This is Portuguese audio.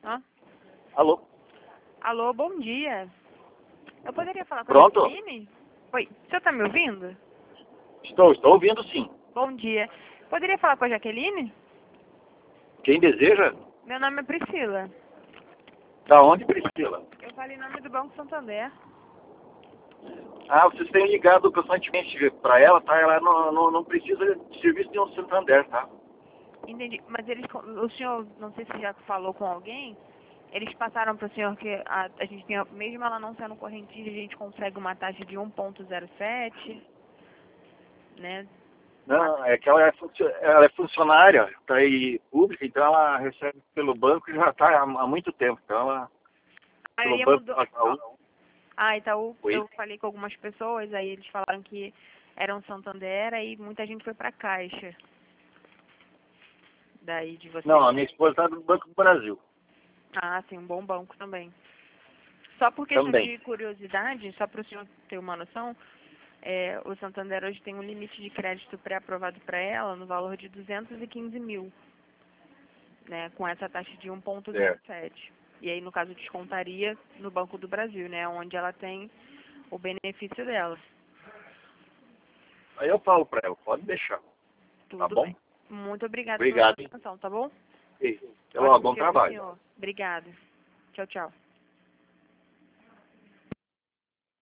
Hã? Alô? Alô, bom dia. Eu poderia falar com a Pronto? Jaqueline? Oi, o senhor tá me ouvindo? Estou ouvindo sim. Bom dia. Poderia falar com a Jaqueline? Quem deseja? Meu nome é Priscila. Da onde, Priscila? Eu falei em nome do Banco Santander. Ah, vocês têm ligado constantemente para ela, tá? Ela não precisa de serviço nenhum do Santander, tá? Entendi. Mas o senhor, não sei se já falou com alguém, eles passaram para o senhor que a gente tem, mesmo ela não sendo correntilha, a gente consegue uma taxa de 1,07, né? Não, é que ela é funcionária, tá aí pública, então ela recebe pelo banco e já está há muito tempo. Então ela, pelo Aí banco mudou. Itaú. Itaú, Oi? eu falei com algumas pessoas, aí eles falaram que eram Santander e muita gente foi para Caixa. Daí de vocês. Não, a minha esposa está no Banco do Brasil. Ah, sim, um bom banco também. Só por questão Também. de curiosidade, só para o senhor ter uma noção, o Santander hoje tem um limite de crédito pré-aprovado para ela no valor de 215 mil, né, com essa taxa de Certo. 1,07. E aí, no caso, descontaria no Banco do Brasil, né, onde ela tem o benefício dela. Aí eu falo para ela, pode deixar. Tá Tudo bom? bem. Muito obrigada pela sua Obrigado, hein? atenção, tá bom? E, até logo, Ótimo bom dia para o trabalho. senhor. Obrigada. Tchau, tchau.